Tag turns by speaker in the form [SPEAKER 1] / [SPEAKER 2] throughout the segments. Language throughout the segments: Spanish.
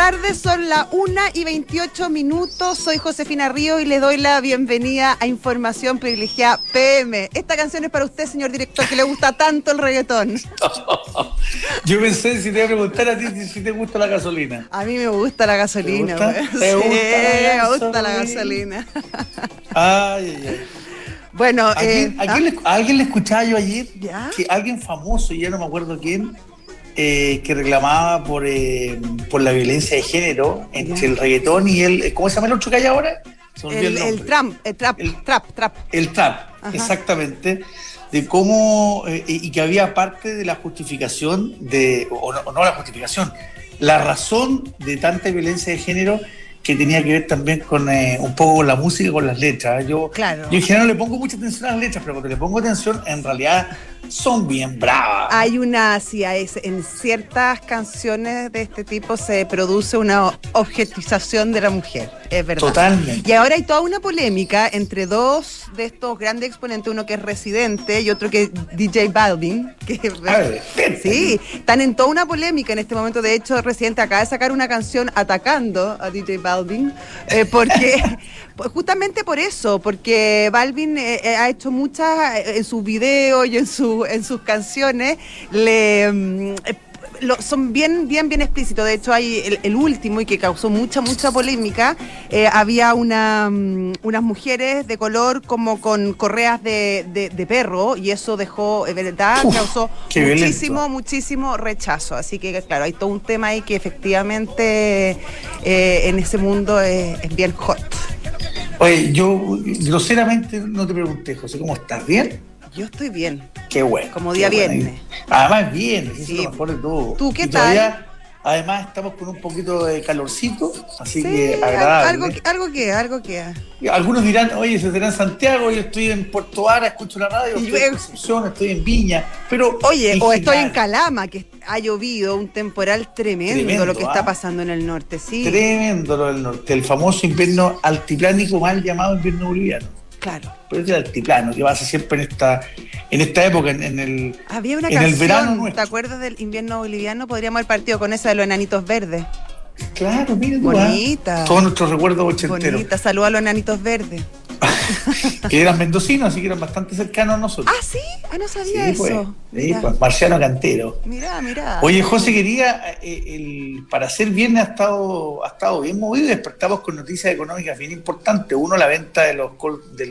[SPEAKER 1] tardes, son las 1:28. Soy Josefina Ríos y le doy la bienvenida a Información Privilegiada PM. Esta canción es para usted, señor director, que le gusta tanto el reggaetón.
[SPEAKER 2] Yo pensé si te iba a preguntar a ti si te gusta la gasolina.
[SPEAKER 1] A mí me gusta la gasolina.
[SPEAKER 2] ¿Te gusta?
[SPEAKER 1] Me gusta la gasolina.
[SPEAKER 2] Ay, ay.
[SPEAKER 1] Bueno,
[SPEAKER 2] ¿A alguien le escuchaba yo ayer?
[SPEAKER 1] ¿Ya?
[SPEAKER 2] Que alguien famoso, ya no me acuerdo quién, que reclamaba por la violencia de género entre el reggaetón y el... ¿Cómo se llama el otro que hay ahora?
[SPEAKER 1] El trap.
[SPEAKER 2] El trap,
[SPEAKER 1] ajá.
[SPEAKER 2] Exactamente. De cómo... y que había parte de la justificación o no la justificación, la razón de tanta violencia de género que tenía que ver también con un poco con la música y con las letras. Yo en general no le pongo mucha atención a las letras, pero cuando le pongo atención, en realidad son bien bravas.
[SPEAKER 1] Hay en ciertas canciones de este tipo se produce una objetización de la mujer, es verdad.
[SPEAKER 2] Totalmente.
[SPEAKER 1] Y ahora hay toda una polémica entre dos de estos grandes exponentes, uno que es Residente y otro que es DJ Balvin. Sí, están en toda una polémica en este momento. De hecho, Residente acaba de sacar una canción atacando a DJ Balvin, porque justamente por eso, porque Balvin ha hecho muchas en sus videos y en sus canciones son bien explícitos. De hecho, hay el último y que causó mucha mucha había unas mujeres de color como con correas de perro, y eso dejó, verdad, causó muchísimo rechazo. Así que claro, hay todo un tema ahí que efectivamente en ese mundo es bien hot.
[SPEAKER 2] Oye, yo groseramente no te pregunté, José, ¿cómo estás? ¿Bien?
[SPEAKER 1] Yo estoy bien.
[SPEAKER 2] Qué bueno.
[SPEAKER 1] Como día viernes.
[SPEAKER 2] Además, bien, eso
[SPEAKER 1] sí.
[SPEAKER 2] es lo mejor de todo.
[SPEAKER 1] ¿Tú qué tal?
[SPEAKER 2] Además, estamos con un poquito de calorcito, así que agradable.
[SPEAKER 1] Algo que.
[SPEAKER 2] Algunos dirán, oye, se será en Santiago, yo estoy en Puerto Vara, escucho la radio, estoy en Concepción, estoy en Viña, pero...
[SPEAKER 1] Oye, estoy en Calama, que ha llovido, un temporal tremendo lo que está pasando en el norte, sí.
[SPEAKER 2] Tremendo lo del norte, el famoso invierno altiplánico, mal llamado invierno boliviano.
[SPEAKER 1] Claro.
[SPEAKER 2] Pero es el altiplano, que pasa siempre en esta época,
[SPEAKER 1] Había una
[SPEAKER 2] en
[SPEAKER 1] canción,
[SPEAKER 2] el verano nuestro.
[SPEAKER 1] ¿Te acuerdas del invierno boliviano? Podríamos haber partido con esa de los enanitos verdes.
[SPEAKER 2] Claro, mira tú.
[SPEAKER 1] Bonita.
[SPEAKER 2] Todos nuestros recuerdos ochenteros.
[SPEAKER 1] Bonita, saluda a los enanitos verdes.
[SPEAKER 2] Que eran mendocinos, así que eran bastante cercanos a nosotros.
[SPEAKER 1] Ah, ¿sí? No sabía eso.
[SPEAKER 2] Pues, Marciano Cantero.
[SPEAKER 1] Mira.
[SPEAKER 2] Oye, José, quería, para ser viernes ha estado bien movido y despertamos con noticias económicas bien importantes. Uno, la venta de los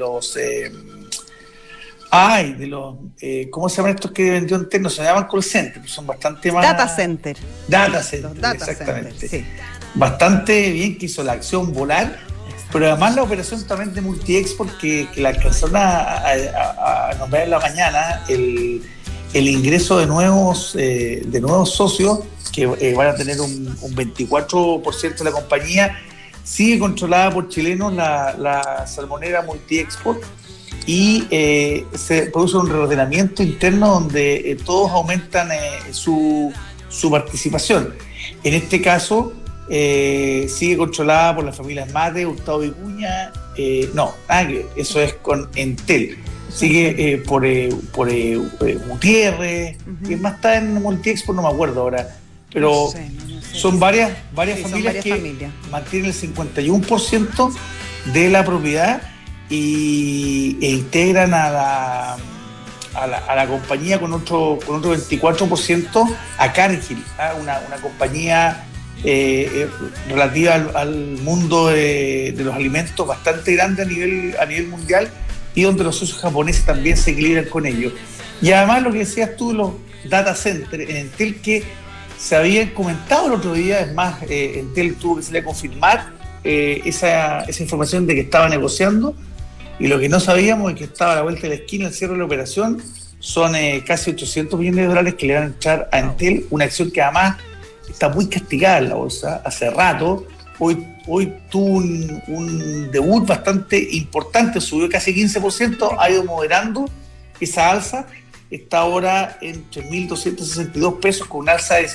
[SPEAKER 2] ¿cómo se llaman estos que vendió Entel? No se llaman call center, pues son bastante más...
[SPEAKER 1] Data center,
[SPEAKER 2] exactamente.
[SPEAKER 1] sí.
[SPEAKER 2] Bastante bien que hizo la acción volar, pero además la operación también de Multiexport que la alcanzaron a nombrar en la mañana, el ingreso de nuevos socios que van a tener un 24% de la compañía. Sigue controlada por chilenos la salmonera Multiexport, y se produce un reordenamiento interno donde todos aumentan su participación. En este caso sigue controlada por las familias Mate, Hurtado Vicuña, eso es con Entel. Sigue por Gutiérrez, ¿quién más está en Multiexpo? No me acuerdo ahora, pero no sé. Son varias familias que mantienen el 51% de la propiedad e integran a la compañía con otro 24% a Cargill, una compañía relativa al mundo de los alimentos bastante grande a nivel mundial, y donde los socios japoneses también se equilibran con ellos. Y además lo que decías tú, los data centers en Entel, que se habían comentado el otro día, es más, Entel tuvo que salir a confirmar esa información de que estaba negociando. Y lo que no sabíamos es que estaba a la vuelta de la esquina el cierre de la operación. Son casi $800 millones que le van a entrar a Entel, una acción que además está muy castigada en la bolsa hace rato. Hoy tuvo un debut bastante importante, subió casi 15%, ha ido moderando esa alza, está ahora en 3.262 pesos con un alza de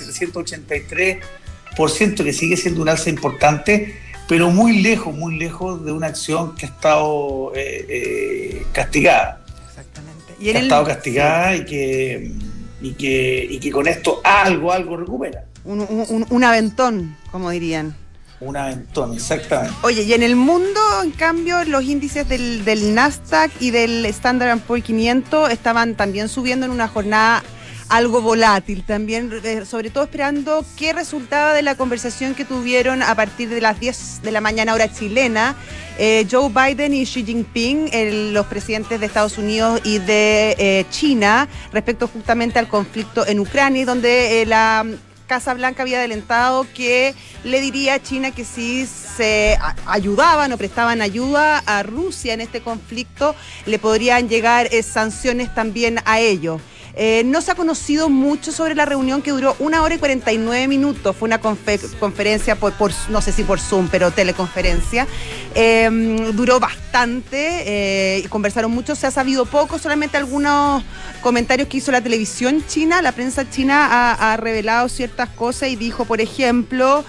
[SPEAKER 2] 783%, que sigue siendo un alza importante, pero muy lejos de una acción que ha estado castigada.
[SPEAKER 1] Exactamente.
[SPEAKER 2] Y que ha estado castigada y que con esto algo recupera.
[SPEAKER 1] un aventón, como dirían.
[SPEAKER 2] Un aventón, exactamente.
[SPEAKER 1] Oye, y en el mundo, en cambio, los índices del Nasdaq y del Standard & Poor's 500 estaban también subiendo en una jornada algo volátil también, sobre todo esperando qué resultaba de la conversación que tuvieron a partir de las 10 de la mañana hora chilena, Joe Biden y Xi Jinping, los presidentes de Estados Unidos y de China, respecto justamente al conflicto en Ucrania, donde la Casa Blanca había adelantado que le diría a China que si se ayudaban o prestaban ayuda a Rusia en este conflicto, le podrían llegar sanciones también a ellos. No se ha conocido mucho sobre la reunión, que duró 1 hora y 49 minutos. Fue una conferencia por no sé si por Zoom, pero teleconferencia. Duró bastante y conversaron mucho. Se ha sabido poco, solamente algunos comentarios que hizo la televisión china. La prensa china ha revelado ciertas cosas y dijo, por ejemplo,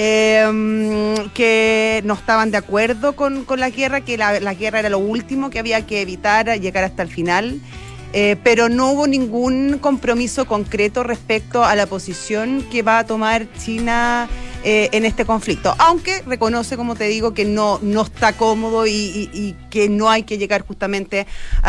[SPEAKER 1] que no estaban de acuerdo con la guerra, que la guerra era lo último que había que evitar, llegar hasta el final. Pero no hubo ningún compromiso concreto respecto a la posición que va a tomar China en este conflicto, aunque reconoce, como te digo, que no está cómodo y que no hay que llegar justamente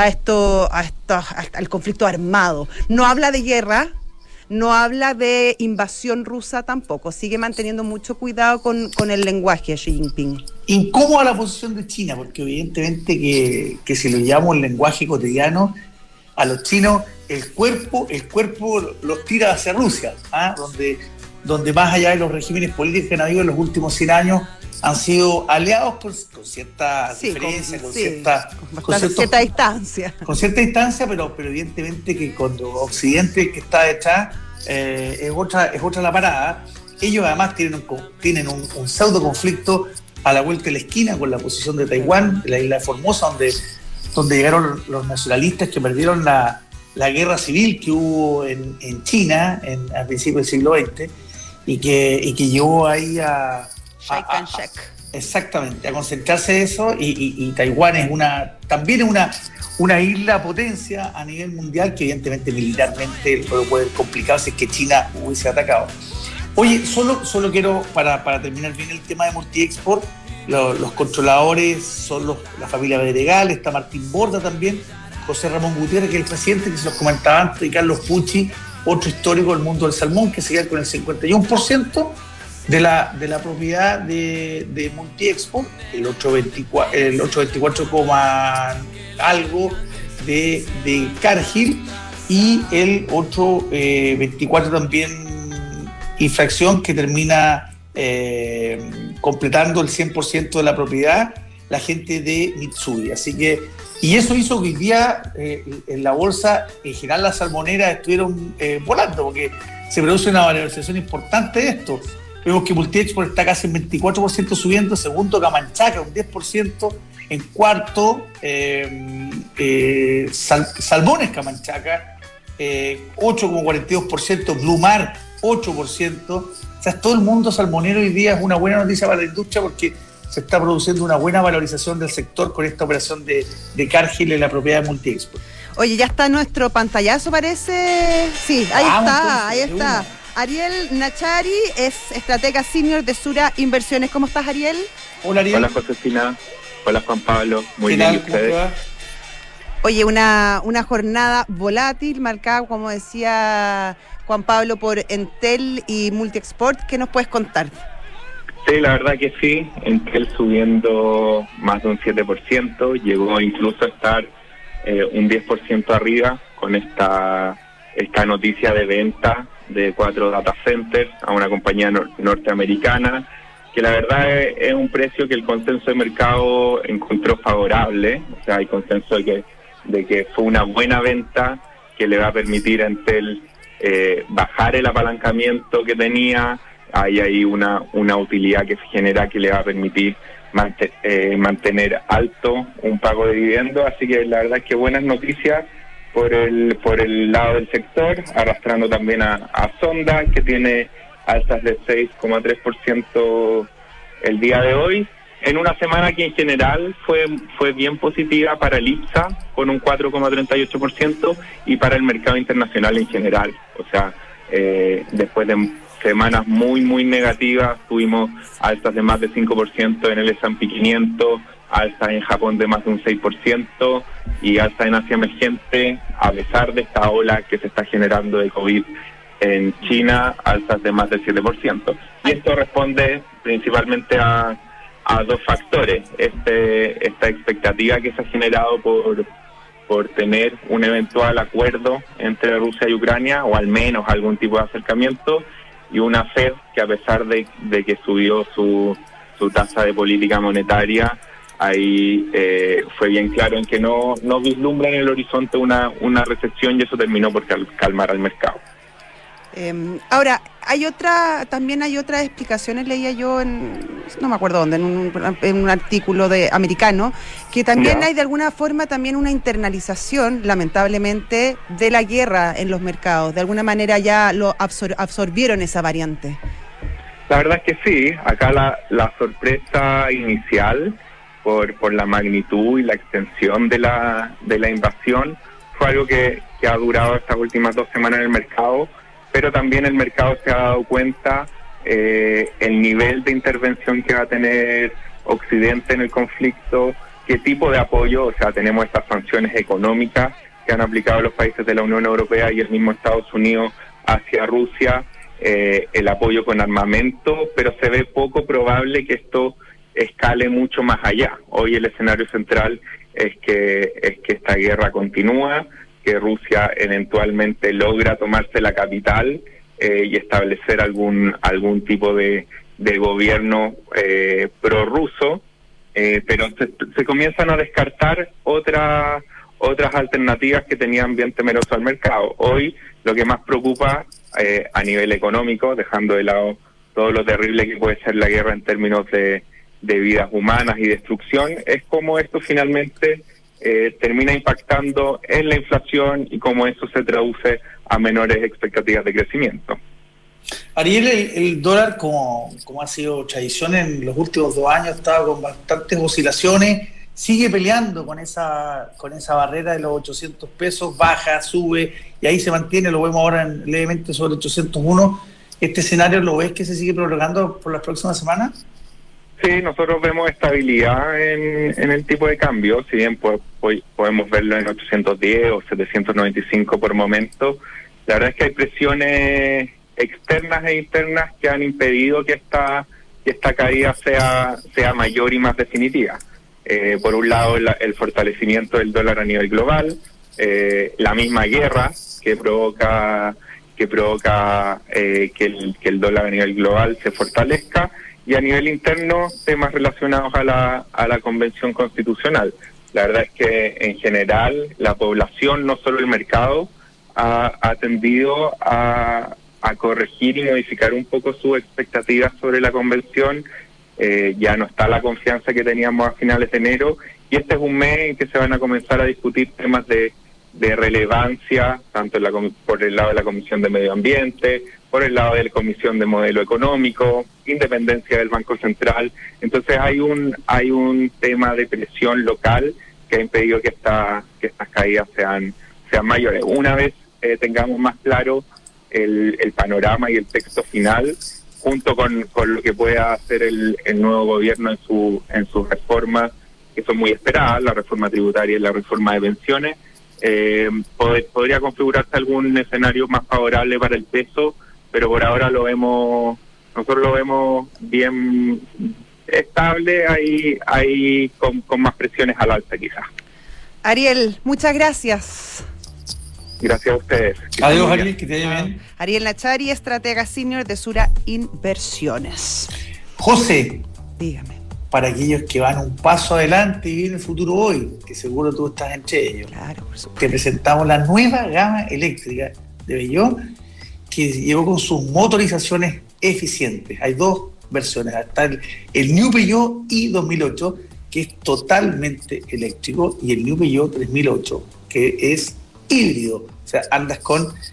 [SPEAKER 1] al conflicto armado. No habla de guerra, no habla de invasión rusa tampoco, sigue manteniendo mucho cuidado con el lenguaje Xi Jinping.
[SPEAKER 2] Incómoda la posición de China, porque evidentemente que si lo llamamos lenguaje cotidiano, a los chinos el cuerpo los tira hacia Rusia, donde más allá de los regímenes políticos que han habido en los últimos 100 años, han sido aliados con cierta diferencia, con cierta distancia. Con cierta distancia, pero evidentemente que cuando Occidente, que está detrás, es otra la parada. Ellos además tienen un pseudo conflicto a la vuelta de la esquina con la posición de Taiwán, la isla de Formosa, donde llegaron los nacionalistas que perdieron la guerra civil que hubo en China al principio del siglo XX y que llevó ahí exactamente, a concentrarse eso, y Taiwán también es una isla potencia a nivel mundial que evidentemente militarmente puede complicarse si es que China hubiese atacado. Oye, solo quiero, para terminar bien el tema de Multiexport, los controladores son la familia Bedregal, está Martín Borda también, José Ramón Gutiérrez, que es el presidente, que se los comentaba antes, y Carlos Pucci, otro histórico del mundo del salmón, que se queda con el 51% de la propiedad de Multiexport, el 824, algo de Cargill, y el 824 también infracción que termina completando el 100% de la propiedad la gente de Mitsui. Así que, y eso hizo que hoy día en la bolsa en general las salmoneras estuvieron volando, porque se produce una valorización importante de esto. Vemos que Multiexport está casi en 24% subiendo, segundo Camanchaca un 10%, en cuarto Salmones Camanchaca 8,42%, Blue Mar 8%. O sea, todo el mundo salmonero hoy día es una buena noticia para la industria, porque se está produciendo una buena valorización del sector con esta operación de Cargill en la propiedad de Multiexport.
[SPEAKER 1] Oye, ya está nuestro pantallazo, parece. Sí, ahí está. Ariel Nachari es estratega senior de Sura Inversiones. ¿Cómo estás, Ariel?
[SPEAKER 3] Hola, Ariel. Hola, Josefina. Hola, Juan Pablo. Muy bien, ¿y ustedes?
[SPEAKER 1] Oye, una jornada volátil, marcada, como decía Juan Pablo, por Entel y Multiexport. ¿Qué nos puedes contar?
[SPEAKER 3] Sí, la verdad que sí. Entel subiendo más de un 7%, llegó incluso a estar un 10% arriba con esta noticia de venta de 4 data centers a una compañía norteamericana, que la verdad es un precio que el consenso de mercado encontró favorable. O sea, hay consenso de que fue una buena venta que le va a permitir a Entel bajar el apalancamiento que tenía. Hay ahí una utilidad que se genera que le va a permitir mantener alto un pago de dividendos. Así que la verdad es que buenas noticias por el lado del sector, arrastrando también a Sonda, que tiene alzas de 6,3% el día de hoy, en una semana que en general fue bien positiva para el IPSA, con un 4,38%, y para el mercado internacional en general. O sea, después de semanas muy, muy negativas. Tuvimos alzas de más de 5% en el S&P 500, alzas en Japón de más de un 6% y alzas en Asia emergente, a pesar de esta ola que se está generando de COVID en China, alzas de más del 7%. Y esto responde principalmente a dos factores. Esta expectativa que se ha generado por tener un eventual acuerdo entre Rusia y Ucrania, o al menos algún tipo de acercamiento, y una Fed que, a pesar de que subió su tasa de política monetaria, ahí fue bien claro en que no vislumbra en el horizonte una recesión, y eso terminó por calmar al mercado.
[SPEAKER 1] Ahora, también hay otras explicaciones, leía yo no me acuerdo dónde, en un artículo americano, que también hay de alguna forma también una internalización, lamentablemente, de la guerra en los mercados. De alguna manera ya lo absorbieron esa variante.
[SPEAKER 3] La verdad es que sí. Acá la sorpresa inicial por la magnitud y la extensión de la invasión fue algo que ha durado estas últimas 2 semanas en el mercado, pero también el mercado se ha dado cuenta el nivel de intervención que va a tener Occidente en el conflicto, qué tipo de apoyo. O sea, tenemos estas sanciones económicas que han aplicado los países de la Unión Europea y el mismo Estados Unidos hacia Rusia, el apoyo con armamento, pero se ve poco probable que esto escale mucho más allá. Hoy el escenario central es que esta guerra continúa, que Rusia eventualmente logra tomarse la capital y establecer algún tipo de gobierno prorruso, pero se comienzan a descartar otras alternativas que tenían bien temeroso al mercado. Hoy lo que más preocupa a nivel económico, dejando de lado todo lo terrible que puede ser la guerra en términos de vidas humanas y destrucción, es cómo esto finalmente termina impactando en la inflación y cómo eso se traduce a menores expectativas de crecimiento.
[SPEAKER 2] Ariel, el dólar, como ha sido tradición en los últimos 2 años, estaba con bastantes oscilaciones, sigue peleando con esa barrera de los 800 pesos, baja, sube, y ahí se mantiene, lo vemos ahora levemente sobre 801. ¿Este escenario lo ves que se sigue prolongando por las próximas semanas?
[SPEAKER 3] Sí, nosotros vemos estabilidad en el tipo de cambio, si bien podemos verlo en 810 o 795 por momento. La verdad es que hay presiones externas e internas que han impedido que esta caída sea mayor y más definitiva. Por un lado, el fortalecimiento del dólar a nivel global, la misma guerra que provoca que el dólar a nivel global se fortalezca, y a nivel interno temas relacionados a la Convención Constitucional. La verdad es que en general la población, no solo el mercado, ha tendido a corregir y modificar un poco sus expectativas sobre la Convención. Ya no está la confianza que teníamos a finales de enero, y este es un mes en que se van a comenzar a discutir temas de relevancia, tanto por el lado de la Comisión de Medio Ambiente, por el lado de la Comisión de Modelo Económico, independencia del Banco Central. Entonces hay un tema de presión local que ha impedido que estas caídas sean mayores. Una vez tengamos más claro el panorama y el texto final, junto con lo que pueda hacer el nuevo gobierno en sus reformas, que son muy esperadas, la reforma tributaria y la reforma de pensiones, podría configurarse algún escenario más favorable para el peso, pero por ahora nosotros lo vemos bien estable, ahí con más presiones al alza quizás.
[SPEAKER 1] Ariel, muchas gracias.
[SPEAKER 3] Gracias a ustedes.
[SPEAKER 2] Adiós, Ariel, que te vaya bien.
[SPEAKER 1] Ariel Nachari, estratega senior de Sura Inversiones.
[SPEAKER 2] José,
[SPEAKER 1] dígame.
[SPEAKER 2] Para aquellos que van un paso adelante y viven el futuro hoy, que seguro tú estás entre ellos.
[SPEAKER 1] Claro, por supuesto.
[SPEAKER 2] Te presentamos la nueva gama eléctrica de Peugeot, que llegó con sus motorizaciones eficientes. Hay 2 versiones. Está el New Peugeot i 2008, que es totalmente eléctrico, y el New Peugeot 3008, que es híbrido. O sea, andas con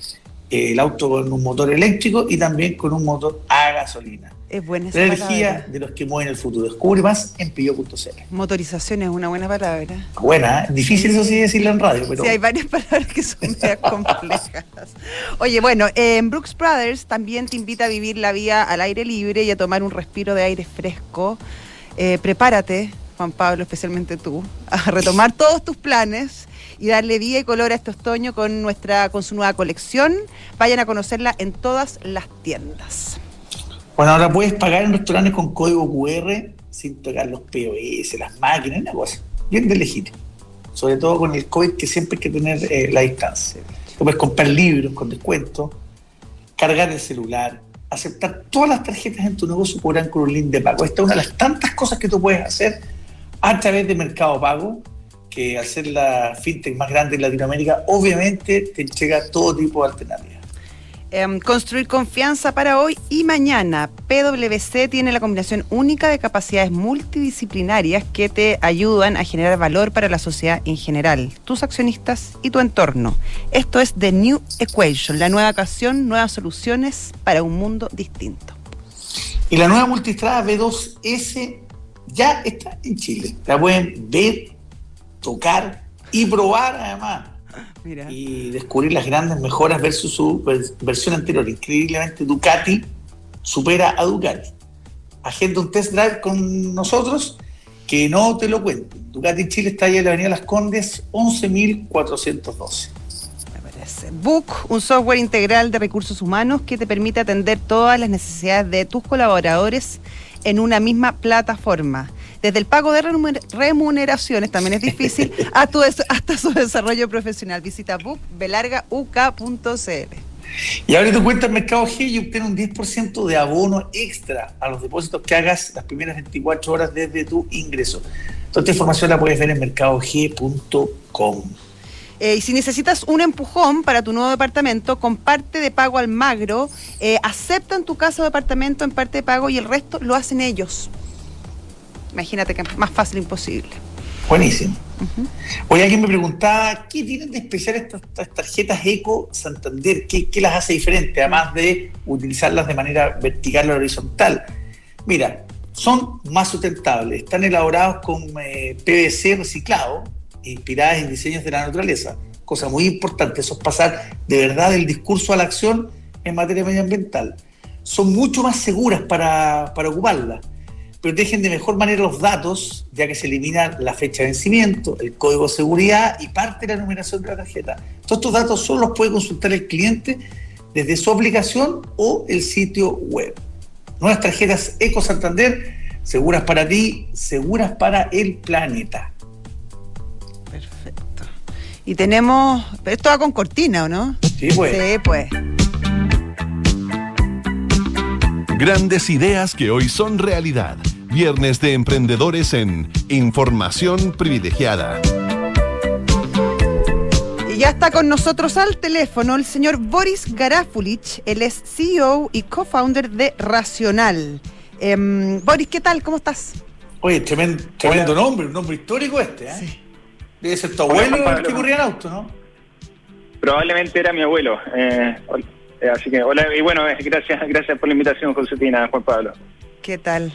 [SPEAKER 2] el auto con un motor eléctrico y también con un motor a gasolina.
[SPEAKER 1] Es buena esa
[SPEAKER 2] la energía
[SPEAKER 1] palabra.
[SPEAKER 2] De los que mueven el futuro. Descubre más en Peugeot.cl.
[SPEAKER 1] Motorización es una buena palabra.
[SPEAKER 2] Buena, difícil eso sí decirlo en radio, pero...
[SPEAKER 1] Sí, hay varias palabras que son medias complejas. Oye, bueno, en Brooks Brothers también te invita a vivir la vida al aire libre y a tomar un respiro de aire fresco. Prepárate, Juan Pablo, especialmente tú, a retomar todos tus planes y darle vida y color a este otoño con su nueva colección. Vayan a conocerla en todas las tiendas.
[SPEAKER 2] Bueno, ahora puedes pagar en restaurantes con código QR sin tocar los POS, las máquinas, una cosa bien de legítimo. Sobre todo con el COVID, que siempre hay que tener la distancia. Tú puedes comprar libros con descuento, cargar el celular, aceptar todas las tarjetas en tu negocio cobran con un link de pago. Esta es una de las tantas cosas que tú puedes hacer a través de Mercado Pago, que al ser la fintech más grande en Latinoamérica, obviamente te entrega todo tipo de alternativas.
[SPEAKER 1] Construir confianza para hoy y mañana. PwC tiene la combinación única de capacidades multidisciplinarias que te ayudan a generar valor para la sociedad en general, tus accionistas y tu entorno. Esto es The New Equation, la nueva ecuación, nuevas soluciones para un mundo distinto.
[SPEAKER 2] Y la nueva multistrada B2S ya está en Chile. La pueden ver, tocar y probar además. Mira. Y descubrir las grandes mejoras versus su versión anterior. Increíblemente Ducati supera a Ducati. Agenda un test drive con nosotros que no te lo cuento. Ducati Chile está ahí en la avenida Las Condes 11.412.
[SPEAKER 1] Me parece. Book, un software integral de recursos humanos que te permite atender todas las necesidades de tus colaboradores en una misma plataforma. Desde el pago de remuneraciones, también es difícil, hasta su desarrollo profesional. Visita book.uk.cl.
[SPEAKER 2] Y abre tu cuenta en Mercado G y obtén un 10% de abono extra a los depósitos que hagas las primeras 24 horas desde tu ingreso. Toda esta información la puedes ver en mercadog.com.
[SPEAKER 1] Y si necesitas un empujón para tu nuevo departamento, con parte de pago Almagro, aceptan tu casa o departamento en parte de pago y el resto lo hacen ellos. Imagínate que es más fácil imposible.
[SPEAKER 2] Buenísimo. Hoy alguien me preguntaba, ¿qué tienen de especial estas tarjetas Eco Santander? ¿Qué las hace diferente, además de utilizarlas de manera vertical o horizontal? Mira, son más sustentables, están elaborados con PVC reciclado, inspiradas en diseños de la naturaleza. Cosa muy importante, eso es pasar de verdad del discurso a la acción en materia medioambiental. Son mucho más seguras para ocuparlas. Protegen de mejor manera los datos, ya que se elimina la fecha de vencimiento, el código de seguridad y parte de la numeración de la tarjeta. Todos estos datos solo los puede consultar el cliente desde su aplicación o el sitio web. Nuevas tarjetas Eco Santander, seguras para ti, seguras para el planeta.
[SPEAKER 1] Perfecto. Y tenemos... Esto va con cortina, ¿o no?
[SPEAKER 2] Sí, pues.
[SPEAKER 1] Sí, pues.
[SPEAKER 4] Grandes ideas que hoy son realidad. Viernes de Emprendedores en Información Privilegiada.
[SPEAKER 1] Y ya está con nosotros al teléfono el señor Boris Garafulich. Él es CEO y co-founder de Racional. Boris, ¿qué tal? ¿Cómo estás?
[SPEAKER 2] Oye, tremendo nombre, un nombre histórico este, ¿eh? Sí. Debe ser tu abuelo el que corría el auto, ¿no?
[SPEAKER 3] Probablemente era mi abuelo. Así que, hola, y bueno, gracias por la invitación, Josefina, Juan Pablo.
[SPEAKER 1] ¿Qué tal?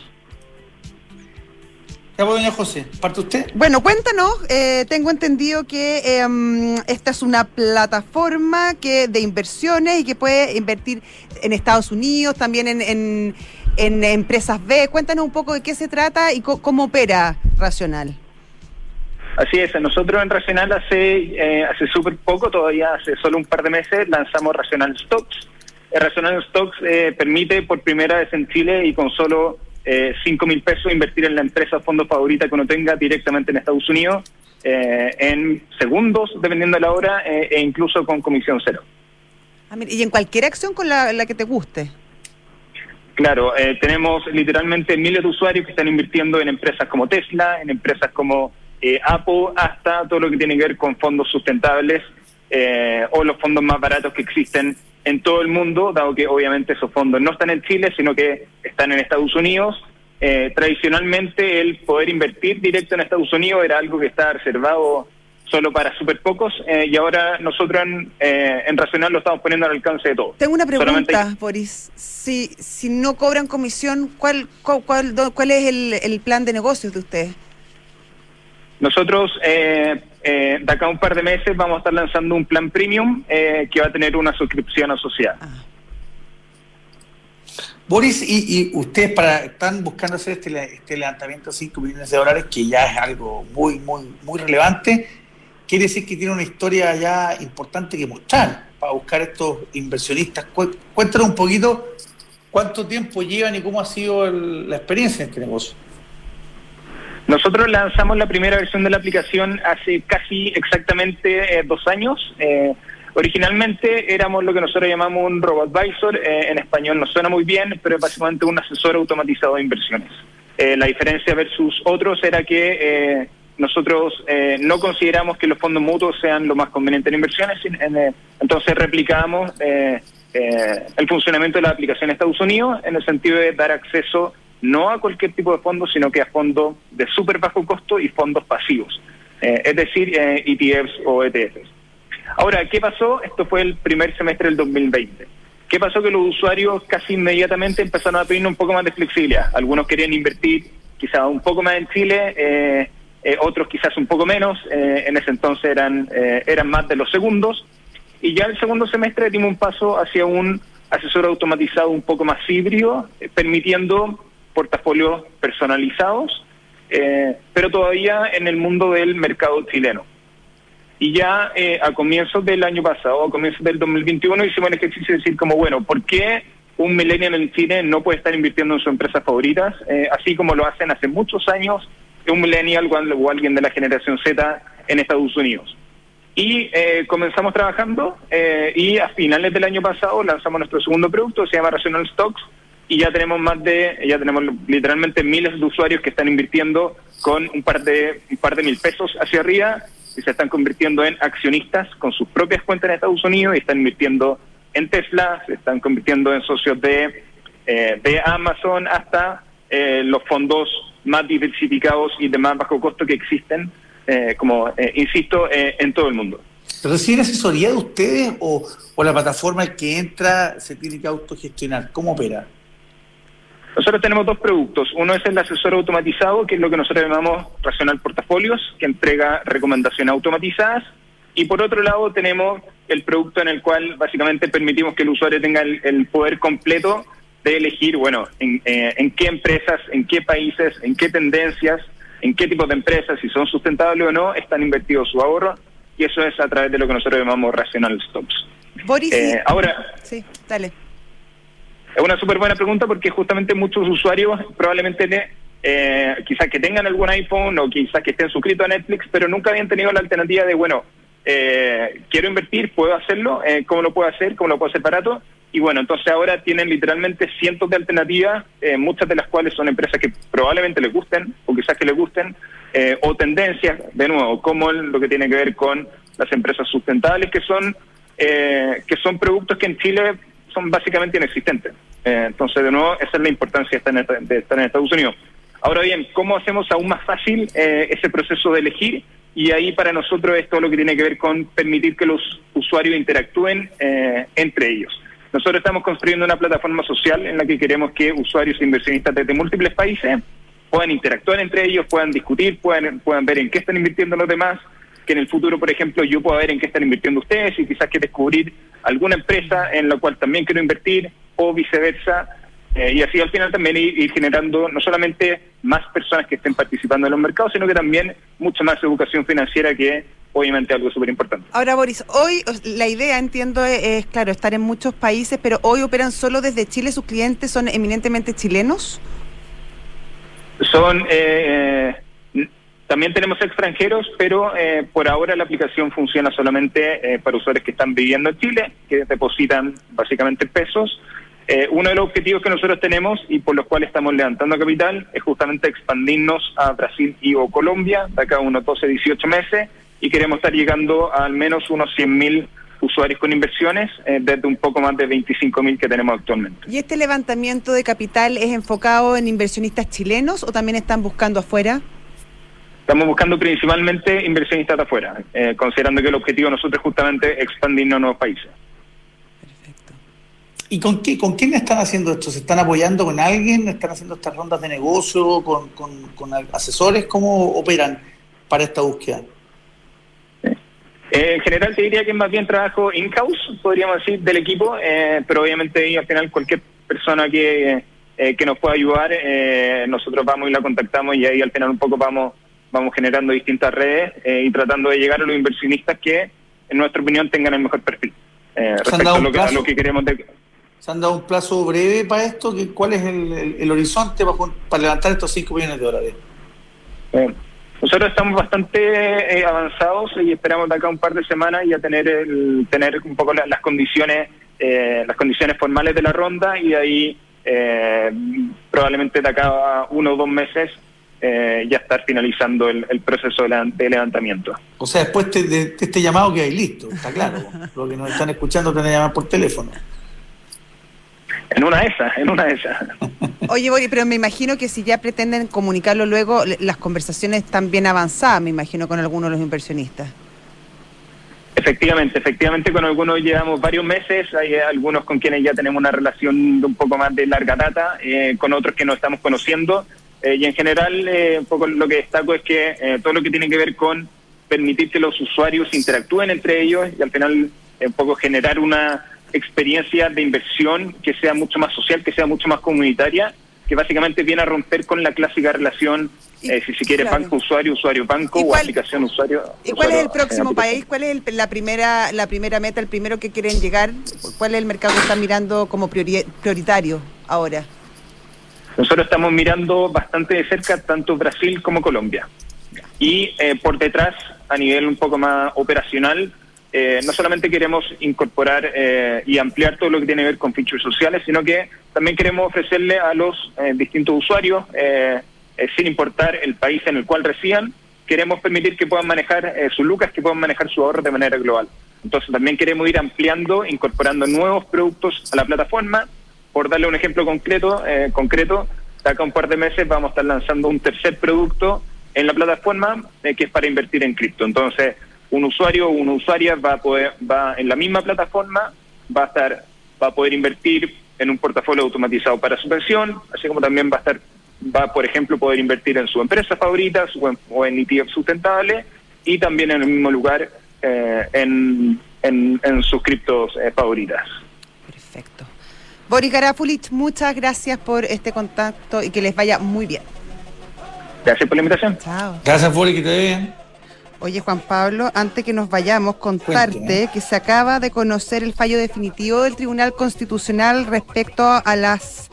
[SPEAKER 2] Ya pues, doña José, ¿parte usted?
[SPEAKER 1] Bueno, cuéntanos, tengo entendido que esta es una plataforma de inversiones y que puede invertir en Estados Unidos, también en empresas B. Cuéntanos un poco de qué se trata y cómo opera Racional.
[SPEAKER 3] Así es, nosotros en Racional hace súper poco, todavía hace solo un par de meses, lanzamos Racional Stocks. Racional Stocks permite por primera vez en Chile y con solo 5.000 pesos invertir en la empresa o fondo favorita que uno tenga directamente en Estados Unidos, en segundos, dependiendo de la hora, e incluso con comisión cero.
[SPEAKER 1] ¿Y en cualquier acción con la que te guste?
[SPEAKER 3] Claro, tenemos literalmente miles de usuarios que están invirtiendo en empresas como Tesla, en empresas como Apple, hasta todo lo que tiene que ver con fondos sustentables o los fondos más baratos que existen en todo el mundo, dado que obviamente esos fondos no están en Chile, sino que están en Estados Unidos. Tradicionalmente el poder invertir directo en Estados Unidos era algo que estaba reservado
[SPEAKER 5] solo para súper pocos, y ahora nosotros en Racional lo estamos poniendo al alcance de todos.
[SPEAKER 1] Tengo una pregunta, Boris. Si no cobran comisión, ¿cuál es el plan de negocios de ustedes?
[SPEAKER 5] Nosotros, de acá a un par de meses, vamos a estar lanzando un plan premium que va a tener una suscripción asociada.
[SPEAKER 2] Boris, y ustedes están buscando hacer este levantamiento de $5 millones, que ya es algo muy, muy, muy relevante. Quiere decir que tiene una historia ya importante que mostrar para buscar estos inversionistas. Cuéntanos un poquito cuánto tiempo llevan y cómo ha sido la experiencia en este negocio.
[SPEAKER 5] Nosotros lanzamos la primera versión de la aplicación hace casi exactamente 2 años. Originalmente éramos lo que nosotros llamamos un robo-advisor, en español no suena muy bien, pero es básicamente un asesor automatizado de inversiones. La diferencia versus otros era que nosotros no consideramos que los fondos mutuos sean lo más conveniente en inversiones, entonces replicamos el funcionamiento de la aplicación en Estados Unidos en el sentido de dar acceso no a cualquier tipo de fondo, sino que a fondos de súper bajo costo y fondos pasivos, es decir, ETFs o ETFs. Ahora, ¿qué pasó? Esto fue el primer semestre del 2020. ¿Qué pasó? Que los usuarios casi inmediatamente empezaron a pedir un poco más de flexibilidad. Algunos querían invertir quizás un poco más en Chile, otros quizás un poco menos. En ese entonces eran más de los segundos. Y ya el segundo semestre dimos un paso hacia un asesor automatizado un poco más híbrido, permitiendo portafolios personalizados, pero todavía en el mundo del mercado chileno. Y ya a comienzos del año pasado, a comienzos del 2021, hicimos el ejercicio de decir como, bueno, ¿por qué un millennial en Chile no puede estar invirtiendo en sus empresas favoritas? Así como lo hacen hace muchos años un millennial o alguien de la generación Z en Estados Unidos. Y comenzamos trabajando y a finales del año pasado lanzamos nuestro segundo producto, se llama Rational Stocks, y ya tenemos literalmente miles de usuarios que están invirtiendo con un par de mil pesos hacia arriba, y se están convirtiendo en accionistas con sus propias cuentas en Estados Unidos, y están invirtiendo en Tesla, se están convirtiendo en socios de Amazon, hasta los fondos más diversificados y de más bajo costo que existen, insisto, en todo el mundo.
[SPEAKER 2] ¿Reciben asesoría de ustedes o la plataforma al que entra se tiene que autogestionar? ¿Cómo opera?
[SPEAKER 5] Nosotros tenemos 2 productos. Uno es el asesor automatizado, que es lo que nosotros llamamos Racional Portafolios, que entrega recomendaciones automatizadas. Y por otro lado tenemos el producto en el cual básicamente permitimos que el usuario tenga el poder completo de elegir, bueno, en qué empresas, en qué países, en qué tendencias, en qué tipos de empresas, si son sustentables o no, están invertidos su ahorro. Y eso es a través de lo que nosotros llamamos Rational Stocks.
[SPEAKER 1] Boris,
[SPEAKER 5] ahora...
[SPEAKER 1] Sí, dale.
[SPEAKER 5] Es una súper buena pregunta porque justamente muchos usuarios probablemente quizás que tengan algún iPhone o quizás que estén suscritos a Netflix, pero nunca habían tenido la alternativa de, bueno, quiero invertir, ¿puedo hacerlo? ¿Cómo lo puedo hacer? ¿Cómo lo puedo hacer barato? Y bueno, entonces ahora tienen literalmente cientos de alternativas, muchas de las cuales son empresas que probablemente les gusten o quizás que les gusten, o tendencias, de nuevo, como lo que tiene que ver con las empresas sustentables, que son productos que en Chile son básicamente inexistentes. Entonces, de nuevo, esa es la importancia de estar en Estados Unidos. Ahora bien, ¿cómo hacemos aún más fácil ese proceso de elegir? Y ahí para nosotros es todo lo que tiene que ver con permitir que los usuarios interactúen entre ellos. Nosotros estamos construyendo una plataforma social en la que queremos que usuarios e inversionistas desde múltiples países puedan interactuar entre ellos, puedan discutir, puedan ver en qué están invirtiendo los demás, que en el futuro, por ejemplo, yo pueda ver en qué están invirtiendo ustedes y quizás que descubrir alguna empresa en la cual también quiero invertir o viceversa, y así al final también ir generando no solamente más personas que estén participando en los mercados, sino que también mucha más educación financiera, que obviamente es algo súper importante.
[SPEAKER 1] Ahora, Boris, hoy la idea, entiendo, es claro, estar en muchos países, pero hoy operan solo desde Chile. ¿Sus clientes son eminentemente chilenos?
[SPEAKER 5] También tenemos extranjeros, pero por ahora la aplicación funciona solamente para usuarios que están viviendo en Chile, que depositan básicamente pesos. Uno de los objetivos que nosotros tenemos y por los cuales estamos levantando capital es justamente expandirnos a Brasil y o Colombia, de acá a unos 12, 18 meses, y queremos estar llegando a al menos unos 100.000 usuarios con inversiones, desde un poco más de 25.000 que tenemos actualmente.
[SPEAKER 1] ¿Y este levantamiento de capital es enfocado en inversionistas chilenos o también están buscando afuera?
[SPEAKER 5] Estamos buscando principalmente inversionistas de afuera, considerando que el objetivo de nosotros es justamente expandirnos a nuevos países.
[SPEAKER 1] Perfecto.
[SPEAKER 2] ¿Y con quién están haciendo esto? ¿Se están apoyando con alguien? ¿Están haciendo estas rondas de negocio con asesores? ¿Cómo operan para esta búsqueda?
[SPEAKER 5] En general te diría que es más bien trabajo in-house, podríamos decir, del equipo, pero obviamente al final cualquier persona que nos pueda ayudar, nosotros vamos y la contactamos, y ahí al final un poco vamos generando distintas redes y tratando de llegar a los inversionistas que, en nuestra opinión, tengan el mejor perfil respecto a lo que queremos.
[SPEAKER 2] ¿Se han dado un plazo breve para esto? ¿Cuál es el horizonte para levantar estos $5 millones?
[SPEAKER 5] Nosotros estamos bastante avanzados y esperamos de acá un par de semanas ya tener un poco las condiciones formales de la ronda, y de ahí probablemente de acá a 1 o 2 meses ya estar finalizando el proceso de levantamiento.
[SPEAKER 2] O sea, después de este llamado que hay listo, está claro. Los que nos están escuchando tienen que llamar por teléfono.
[SPEAKER 5] En una de esas.
[SPEAKER 1] Oye, Boris, pero me imagino que si ya pretenden comunicarlo luego, las conversaciones están bien avanzadas, me imagino, con algunos de los inversionistas.
[SPEAKER 5] Efectivamente, con algunos llevamos varios meses, hay algunos con quienes ya tenemos una relación de un poco más de larga data, con otros que nos estamos conociendo, y en general un poco lo que destaco es que todo lo que tiene que ver con permitir que los usuarios interactúen entre ellos y al final un poco generar una experiencia de inversión que sea mucho más social, que sea mucho más comunitaria, que básicamente viene a romper con la clásica relación, si se quiere, claro, banco-usuario, usuario-banco o aplicación-usuario.
[SPEAKER 1] ¿Y cuál es el próximo país? ¿Cuál es la primera meta, el primero que quieren llegar? ¿Cuál es el mercado que están mirando como prioritario ahora?
[SPEAKER 5] Nosotros estamos mirando bastante de cerca tanto Brasil como Colombia. Y por detrás, a nivel un poco más operacional, no solamente queremos incorporar y ampliar todo lo que tiene que ver con features sociales, sino que también queremos ofrecerle a los distintos usuarios, sin importar el país en el cual residan, queremos permitir que puedan manejar sus lucas, que puedan manejar sus ahorros de manera global. Entonces también queremos ir ampliando, incorporando nuevos productos a la plataforma. Por darle un ejemplo concreto, de acá un par de meses vamos a estar lanzando un tercer producto en la plataforma que es para invertir en cripto. Entonces, un usuario o una usuaria va en la misma plataforma, va a poder invertir en un portafolio automatizado para su pensión, así como también va por ejemplo, poder invertir en sus empresas favoritas o en ETF sustentables, y también en el mismo lugar en sus criptos favoritas.
[SPEAKER 1] Perfecto. Boris Garafulich, muchas gracias por este contacto y que les vaya muy bien.
[SPEAKER 5] Gracias por la invitación.
[SPEAKER 1] Chao.
[SPEAKER 2] Gracias, Boris, que te vaya bien.
[SPEAKER 1] Oye, Juan Pablo, antes que nos vayamos, contarte que se acaba de conocer el fallo definitivo del Tribunal Constitucional respecto a las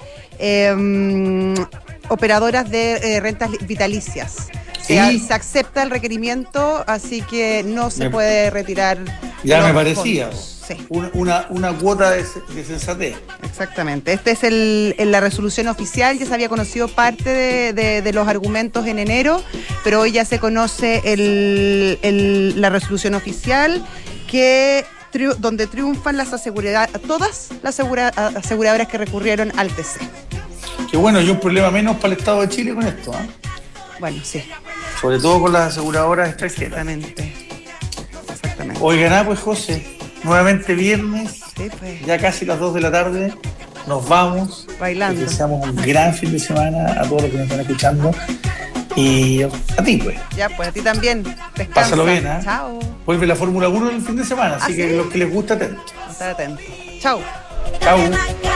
[SPEAKER 1] operadoras de rentas vitalicias.
[SPEAKER 2] Sí.
[SPEAKER 1] Se acepta el requerimiento, así que no se puede retirar.
[SPEAKER 2] Ya me parecía.
[SPEAKER 1] Sí.
[SPEAKER 2] Una cuota de sensatez.
[SPEAKER 1] Exactamente. Este es la resolución oficial. Ya se había conocido parte de los argumentos en enero, pero hoy ya se conoce la resolución oficial donde triunfan todas las aseguradoras que recurrieron al TC.
[SPEAKER 2] Qué bueno, y un problema menos para el Estado de Chile con esto, ¿eh?
[SPEAKER 1] Bueno, sí.
[SPEAKER 2] Sobre todo con las aseguradoras extranjeras.
[SPEAKER 1] Exactamente.
[SPEAKER 2] Oigan, pues José, nuevamente viernes,
[SPEAKER 1] sí, pues.
[SPEAKER 2] Ya casi las 2 de la tarde, nos vamos.
[SPEAKER 1] Bailando.
[SPEAKER 2] Les deseamos un gran fin de semana a todos los que nos están escuchando. Y a ti, pues.
[SPEAKER 1] Ya, pues a ti también. Descansa.
[SPEAKER 2] Pásalo bien, ¿eh?
[SPEAKER 1] Chao.
[SPEAKER 2] Vuelve la Fórmula 1 el fin de semana, así que los que les gusta, atentos.
[SPEAKER 1] Estar atentos. Chao.
[SPEAKER 2] Chao.